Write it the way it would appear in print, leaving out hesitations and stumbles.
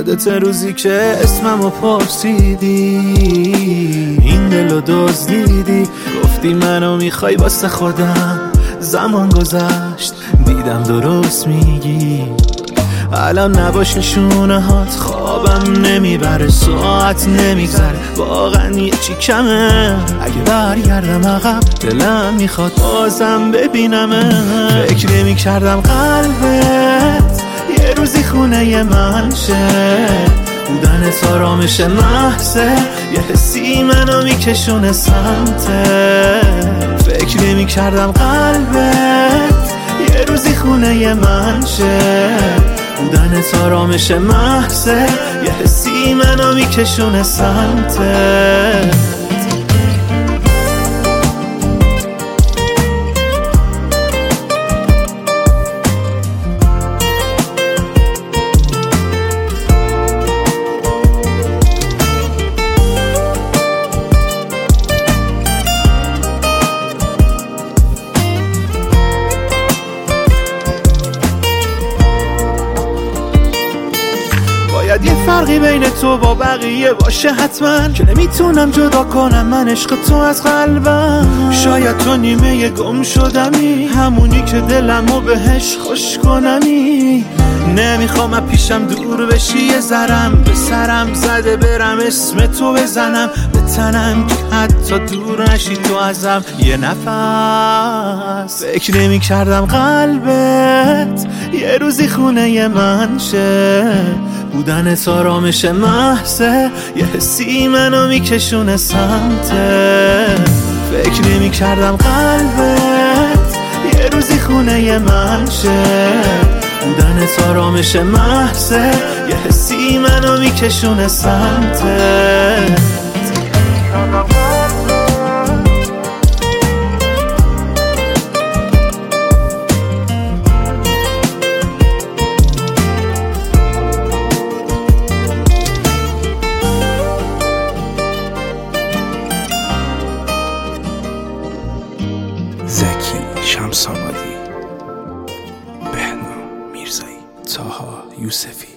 یادت روزی که اسممو پرسیدی، این دلو دزدیدی، گفتی منو میخوای واسه خودم. زمان گذشت دیدم درست میگی، الان نباش نشونه هات خوابم نمیبره، ساعت نمیگذره، واقعا یه چی کمه. اگه برگردم عقب دلم میخواد بازم ببینمه. فکر نمیکردم قلبت یه روزی خونه من شه، بودنت آرامش محضه، یه حسی منو میکشونه سمته. فکر نمیکردم قلبت یه روزی خونه من شه، بودنت آرامش محضه، یه حسی منو میکشونه سمته. باید یه فرقی بین تو با بقیه باشه حتما، که نمیتونم جدا کنم من عشق تو از قلبم. شاید تو نیمه گم شدمی، همونی که دلمو بهش خوش کنمی. نمیخوام از پیشم دور بشی یه ذرم، به سرم زده برم اسم تو بزنم، به تنم که حتی دور نشی تو ازم یه نفس. فکر نمی کردم قلبت یه روزی خونه من شه، بودنت آرامش محضه، یه حسی منو میکشونه سمته. فکر نمی کردم قلبت یه روزی خونه من شه، بودنت آرامش محضه، یه حسی منو میکشونه سمته. زکی شمس‌آبادی، بهنام میرزایی، طاها یوسفی.